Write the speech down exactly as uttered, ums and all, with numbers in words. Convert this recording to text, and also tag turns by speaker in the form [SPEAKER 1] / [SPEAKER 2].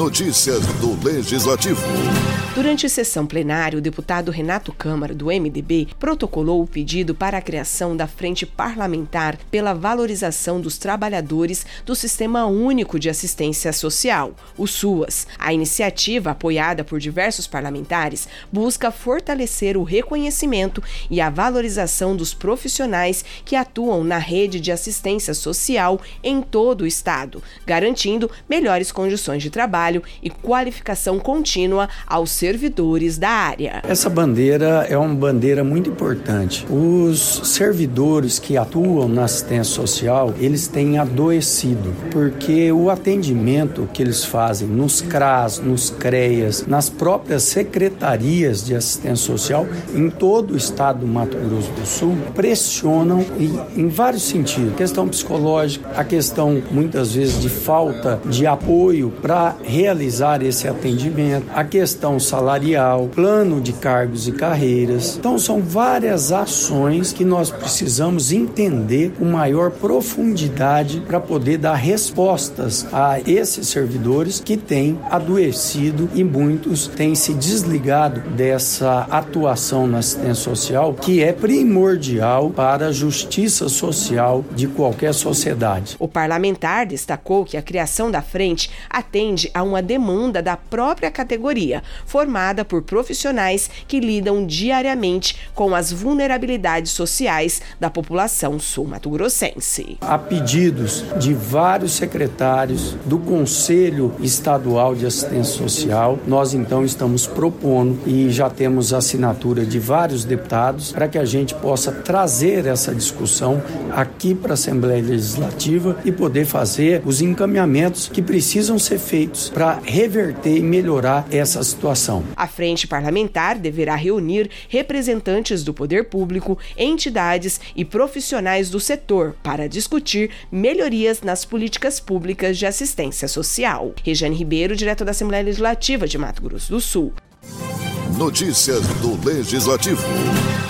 [SPEAKER 1] Notícias do Legislativo.
[SPEAKER 2] Durante a sessão plenária, o deputado Renato Câmara, do M D B, protocolou o pedido para a criação da Frente Parlamentar pela valorização dos trabalhadores do Sistema Único de Assistência Social, o SUAS. A iniciativa, apoiada por diversos parlamentares, busca fortalecer o reconhecimento e a valorização dos profissionais que atuam na rede de assistência social em todo o Estado, garantindo melhores condições de trabalho e qualificação contínua aos servidores da área.
[SPEAKER 3] Essa bandeira é uma bandeira muito importante. Os servidores que atuam na assistência social, eles têm adoecido, porque o atendimento que eles fazem nos CRAS, nos CREAS, nas próprias secretarias de assistência social em todo o estado do Mato Grosso do Sul, pressionam em, em vários sentidos. A questão psicológica, a questão muitas vezes de falta de apoio para realizar esse atendimento, a questão salarial, plano de cargos e carreiras. Então são várias ações que nós precisamos entender com maior profundidade para poder dar respostas a esses servidores que têm adoecido e muitos têm se desligado dessa atuação na assistência social, que é primordial para a justiça social de qualquer sociedade.
[SPEAKER 2] O parlamentar destacou que a criação da frente atende a uma demanda da própria categoria, formada por profissionais que lidam diariamente com as vulnerabilidades sociais da população sul-mato-grossense.
[SPEAKER 3] Há pedidos de vários secretários do Conselho Estadual de Assistência Social. Nós então estamos propondo e já temos a assinatura de vários deputados para que a gente possa trazer essa discussão aqui para a Assembleia Legislativa e poder fazer os encaminhamentos que precisam ser feitos para reverter e melhorar essa situação.
[SPEAKER 2] A frente parlamentar deverá reunir representantes do poder público, entidades e profissionais do setor para discutir melhorias nas políticas públicas de assistência social. Regiane Ribeiro, direto da Assembleia Legislativa de Mato Grosso do Sul.
[SPEAKER 1] Notícias do Legislativo.